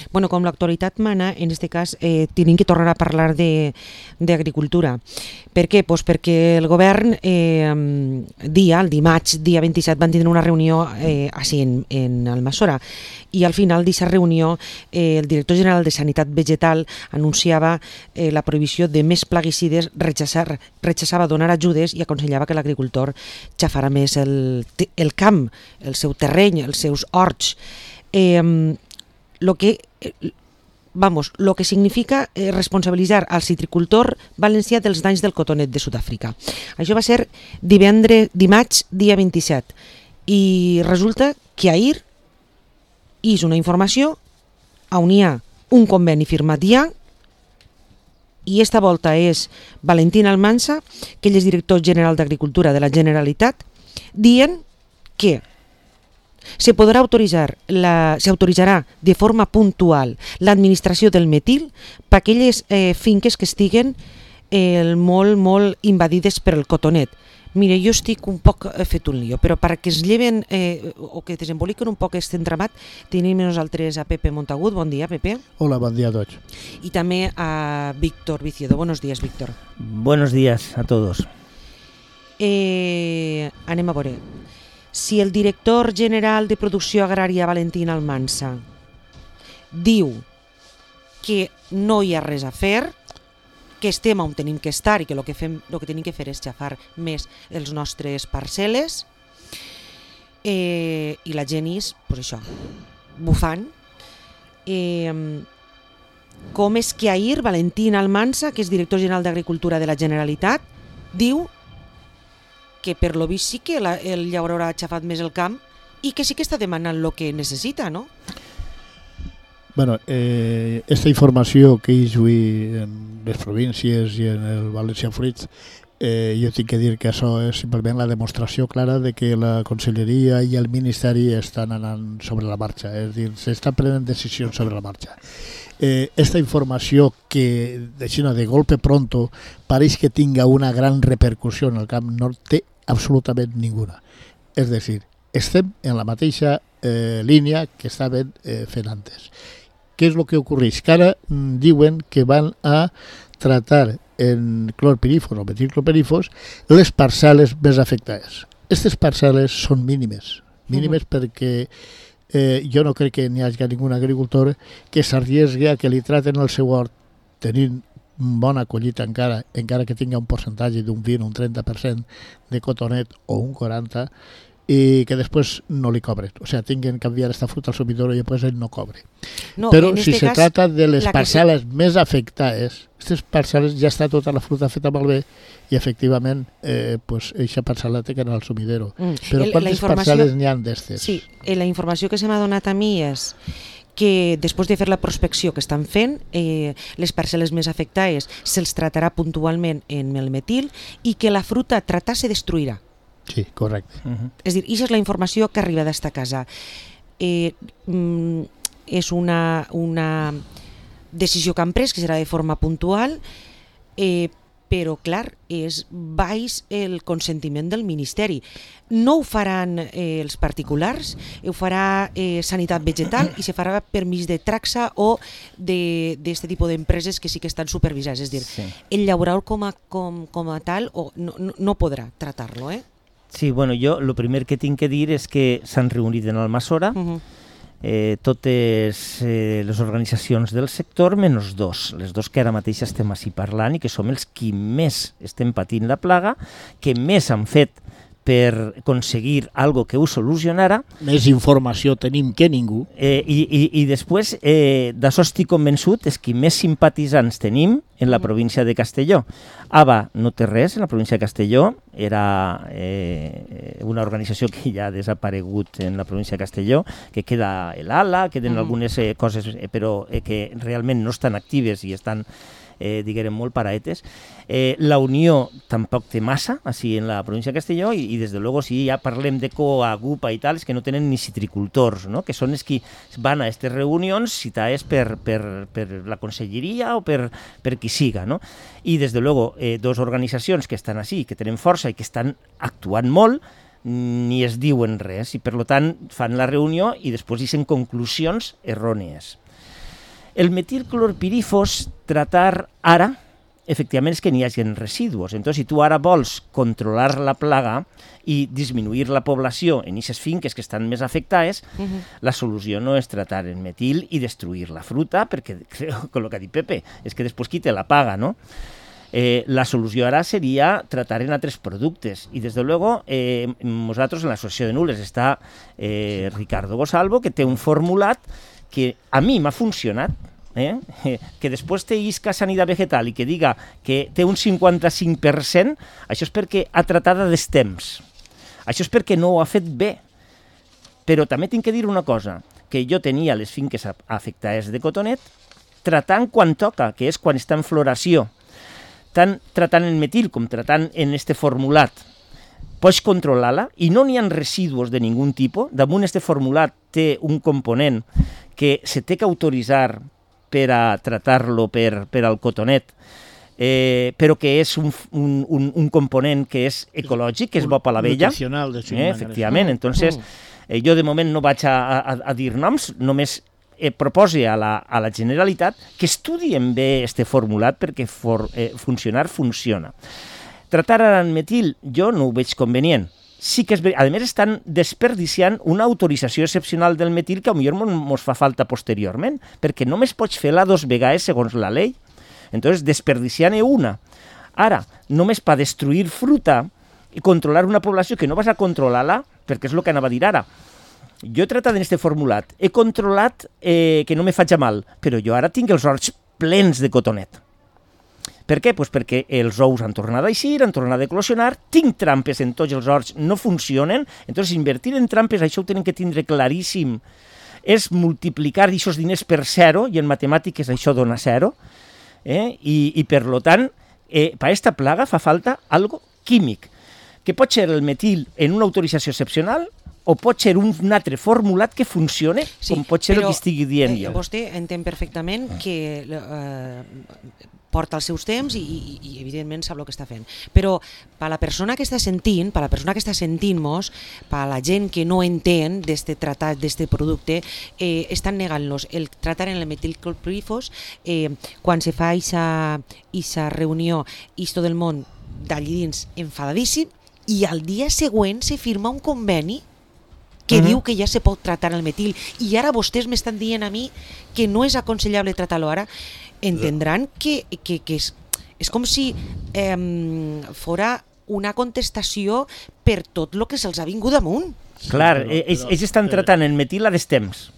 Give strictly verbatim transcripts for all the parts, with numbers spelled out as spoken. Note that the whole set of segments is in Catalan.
Bueno, com l'actualitat mana, en aquest cas, eh, tenim que tornar a parlar d'agricultura. Per què? Pues perquè el govern, eh, dia, el dimarts, dia vint-i-set, van tindre una reunió eh, així en, en Almassora, i al final d'aquesta reunió eh, el director general de Sanitat Vegetal anunciava eh, la prohibició de més plaguicides, rechaçar, rechaçava donar ajudes i aconsellava que l'agricultor xafara més el, el camp, el seu terreny, els seus horts. Eh, lo que, vamos, lo que significa eh, responsabilitzar al citricultor valencià dels danys del cotonet de Sud-àfrica. Això va ser divendres, dimarts, dia vint-i-set, i resulta que ahir és una informació on hi ha un conveni firmat ja, i esta volta és Valentín Almansa, que ell és director general d'Agricultura de la Generalitat, dient que se podrà autoritzar la, s'autoritzarà de forma puntual l'administració del metil per aquelles eh, finques que estiguen eh, molt, molt invadides per el cotonet. Mira, jo estic un poc fet un lío, però perquè es lleven eh, o que desemboliquen un poc aquest entramat, tenim nosaltres a Pepe Montagut. Bon dia, Pepe. Hola, bon dia a tots. I també a Víctor Viciedo. Buenos días, Víctor. Buenos días a todos. Eh, anem a veure. Si el director general de Producció Agrària, Valentín Almansa, diu que no hi ha res a fer, que estem on tenim que estar i que el que, fem, el que tenim que fer és xafar més els nostres parcel·les, eh, i la gent és, pues això, bufant. Eh, com és que ahir Valentín Almansa, que és director general d'Agricultura de la Generalitat, diu que per lo vist sí que la, el llaurador ha xafat més el camp i que sí que està demanant el que necessita, no? Bueno, eh, esta informació que hi avui en les províncies i en el València Fruits, eh, jo tinc que dir que això és simplement la demostració clara de que la Conselleria i el Ministeri estan anant sobre la marxa, és a dir, s'estan prenent decisions sobre la marxa. Eh, esta informació que de golpe pronto pareix que tinga una gran repercussió en el camp no té absolutament ninguna. És a dir, estem en la mateixa eh, línia que estaven eh, fent antes. Què és el que ocorreix? Que ara mm, diuen que van a tratar en clorpirífos o metilclorpirífos les parcel·les més afectades. Aquestes parcel·les són mínimes, mínimes uh-huh. perquè Eh, jo no crec que n'hi hagi ningú agricultor que s'arriesgui a que li traten el seu hort tenint bona collita encara, encara que tingui un percentatge d'un vint o un trenta per cent de cotonet o un quaranta per cent, i que després no li cobren. O sigui, tinguin que canviar esta fruta al sumidor i després ell no cobre. No, Però si se cas, trata de les parcel·les que... més afectades, aquestes parcel·les ja està tota la fruta feta malbé i efectivament eh, pues, eixa parcel·la té que anar al sumidero. Mm. Però el, quantes informació... parcel·les n'hi ha d'estes? Sí, la informació que se m'ha donat a mi és que després de fer la prospecció que estan fent, eh, les parcel·les més afectades se'ls tratarà puntualment en el metil i que la fruta tratar se destruirà. Sí, correcte. Uh-huh. És a dir, això és la informació que arriba d'esta casa. Eh, mm, és una, una decisió que han pres, que serà de forma puntual, eh, però, clar, és baix el consentiment del Ministeri. No ho faran eh, els particulars, ho farà eh, Sanitat Vegetal i se farà per mig de Traxa o d'aquest tipus d'empreses que sí que estan supervisades. És a dir, sí. El llaurador com a, com, com a tal o no, no, no podrà tratar-lo, eh? Sí, bueno, jo el primer que tinc que dir és que s'han reunit en Almassora uh-huh. eh, totes eh, les organitzacions del sector menys dos, les dos que ara mateix estem així parlant i que som els qui més estem patint la plaga, que més han fet per aconseguir algo que ho solucionara. Més informació tenim que ningú. Eh, i, i, I després, eh, d'això estic convençut, és que més simpatitzants tenim en la província de Castelló. A B A no té res, en la província de Castelló era eh, una organització que ja ha desaparegut en la província de Castelló, que queda l'Ala, queden mm. algunes eh, coses, eh, però eh, que realment no estan actives i estan eh, diguem, molt paraetes. Eh, la Unió tampoc té massa, així en la província de Castelló, i, i des de luego, si ja parlem de COA, GUPA i tal, és que no tenen ni citricultors, no? Que són els que van a aquestes reunions citades per, per, per la conselleria o per, per qui siga, no? I des de luego, eh, dos organitzacions que estan així, que tenen força i que estan actuant molt, ni es diuen res, i per tant fan la reunió i després dicen conclusions errònies. El metilclorpirifos, tratar ara, efectivament és que n'hi hagi residus. Entonces, si tu ara vols controlar la plaga i disminuir la població en aquestes finques que estan més afectades, uh-huh. la solució no és tratar el metil i destruir la fruta, perquè, creo que el que ha dit Pepe, és que després qui te la paga, no? Eh, la solució ara seria tratar en altres productes i des de luego eh, nosaltres en l'associació de nules està eh, Ricardo Gosalvo, que té un formulat que a mi m'ha funcionat, eh? que després té isca sanitat vegetal i que diga que té un cinquanta-cinc per cent, això és perquè ha tratat a destemps, això és perquè no ho ha fet bé. Però també tinc que dir una cosa, que jo tenia les finques afectades de cotonet tratant quan toca, que és quan està en floració, tant tratant el metil com tratant en este formulat. Pots controlar-la i no n'hi ha residus de ningun tipus. Damunt este formulat té un component que se té que autoritzar per a tratar-lo per, per al cotonet, eh, però que és un, un, un, un component que és ecològic, que és bo per la vella. Nutricional, de eh, efectivament. Entonces, eh, jo de moment no vaig a, a, a dir noms, només Eh, propose a la, a la Generalitat que estudien bé este formulat perquè for, eh, funcionar funciona. Tratar ara el metil jo no ho veig convenient. Sí que és ver... A més, estan desperdiciant una autorització excepcional del metil que potser ens fa falta posteriorment, perquè només pots fer-la dos vegades segons la llei. Entonces, desperdiciant-ne una. Ara, només per destruir fruta i controlar una població que no vas a controlar-la, perquè és el que anava a dir ara. Jo he tratat en este formulat, he controlat eh, que no me faig mal, però jo ara tinc els horts plens de cotonet. Per què? Pues perquè els ous han tornat a eixir, han tornat a eclosionar, tinc trampes en tots els horts, no funcionen, entonces invertir en trampes, això ho tenen que tindre claríssim, és multiplicar aquests diners per zero, i en matemàtiques això dona zero, eh? I, i per lo tant, eh, per aquesta plaga fa falta algo químic, que pot ser el metil en una autorització excepcional, o pot ser un altre formulat que funcione, sí, com pot ser el que estigui dient eh, jo. Vostè entén perfectament que eh, porta els seus temps i, i, i evidentment sap el que està fent. Però per la persona que està sentint, per la persona que està sentint-nos, per la gent que no entén d'este tratat, d'este producte, eh, estan negant-los el tratar en el metilclorpirifos eh, quan se fa aquesta reunió i tot el món d'allí dins enfadadíssim i al dia següent se firma un conveni que uh-huh. diu que ja se pot tratar el metil i ara vostès m'estan dient a mi que no és aconsellable tratar-lo ara, entendran que, que, que és, és com si eh, fora una contestació per tot el que se'ls ha vingut damunt. Clar, sí, però, ells, però, ells estan tratant el metil a destemps.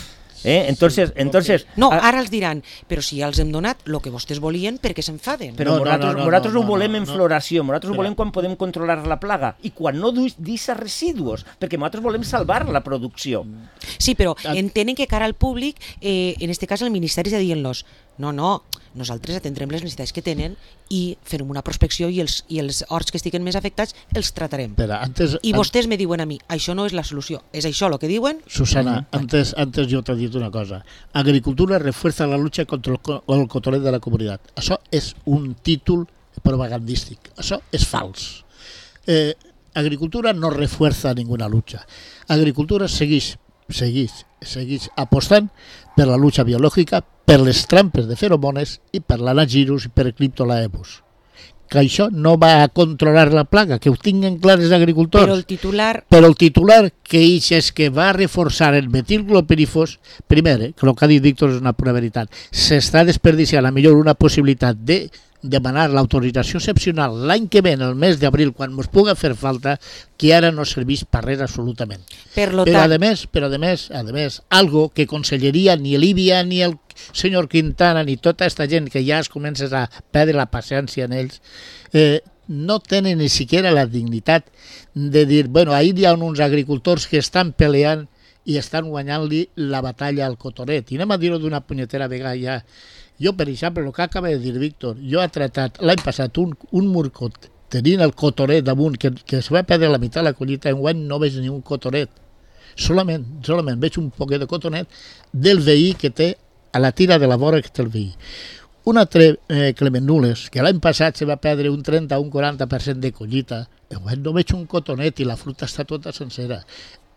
Eh? Entonces, sí, entonces, no, ara els diran, però si ja els hem donat el que vostès volien, per què s'enfaden? Però no, nosaltres, no, no, nosaltres no, ho volem no, no, en floració, nosaltres no. ho volem quan podem controlar la plaga i quan no deixa residus, perquè nosaltres volem salvar la producció. Sí, però entenen que cara al públic, eh, en este cas el Ministeri està dient-los, no, no, nosaltres atendrem les necessitats que tenen i farem una prospecció i els, i els horts que estiguen més afectats els tratarem. Pero antes, I vostès me diuen a mi, això no és la solució, és això el que diuen? Susana, uh-huh. antes, antes yo te he dicho una cosa. Agricultura refuerza la lucha contra el, el cotonet de la comunitat. Això és un títol propagandístic. Això és fals. Eh, agricultura no refuerza ninguna lucha. Agricultura segueix, segueix, segueix apostant per la lucha biològica, per les trampes de feromones i per l'anagirus i per el criptolaemus. Que això no va a controlar la plaga, que ho tinguen clar els agricultors. Però el titular... Però el titular que ix és que va reforçar el metilclorpirifos, primer, eh, que el que ha dit Víctor és una pura veritat, s'està desperdiciant a millor una possibilitat de demanar l'autorització excepcional l'any que ve, el mes d'abril, quan ens puga fer falta, que ara no serveix per res absolutament. Per lo però, tant... a més, però a més, a més, algo que Conselleria, ni Líbia, ni el senyor Quintana, ni tota aquesta gent que ja es comences a perdre la paciència en ells, eh, no tenen ni siquiera la dignitat de dir, bueno, ahir hi ha uns agricultors que estan peleant i estan guanyant-li la batalla al cotonet. I anem a dir-ho d'una punyetera vegada ja. Jo, per exemple, el que acaba de dir Víctor, jo he tratat l'any passat un, un murcot tenint el cotonet damunt, que, que se va perdre la meitat de la collita, enguany no veig ni un cotonet. Solament, solament veig un poquet de cotonet del veí que té a la tira de la vora que té el veí. Un altre eh, Clement Nules, que l'any passat se va perdre un trenta o un quaranta per cent de collita, enguany no veig un cotonet i la fruta està tota sencera.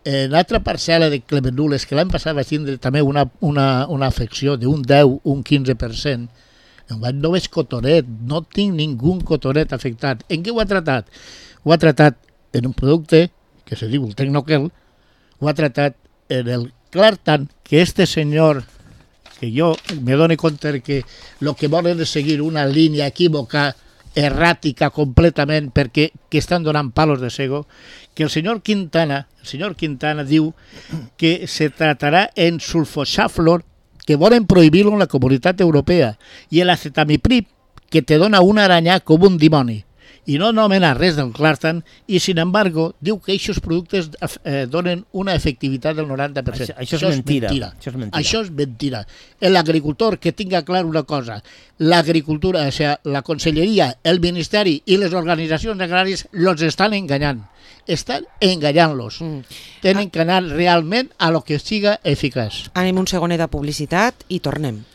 En altra parcel·la de Clemenules, que l'any passat vaig tindre també una, una, una afecció d'un deu, un quinze per cent, en vaig no veig cotonet, no tinc ningú cotonet afectat. En què ho ha tratat? Ho ha tratat en un producte que se diu el Tecnoquel, ho ha tratat en el Clartan, que este senyor, que jo me dono compte que el que volen és seguir una línia equívoca, erràtica completament, perquè que estan donant palos de cego, que el senyor Quintana, el senyor Quintana diu que se tratarà en sulfoxaflor, que volen prohibir-lo en la Comunitat Europea, i l'acetamiprid, que te dona un aranyà com un dimoni, i no anomena res del Clartan, i, sin embargo, diu que aquests productes eh, donen una efectivitat del noranta per cent. Això, això, és, mentira. mentira. Això és mentira. Això és mentira. El agricultor, que tinga clar una cosa, l'agricultura, o sea, la conselleria, el ministeri i les organitzacions agràries los estan enganyant. Estan enganyant-los. Mm. Tenen que anar realment a lo que siga eficaç. Anem un segonet de publicitat i tornem.